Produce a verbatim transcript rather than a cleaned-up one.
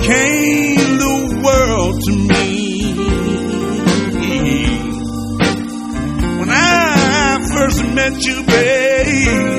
became the world to me. When I first met you, babe,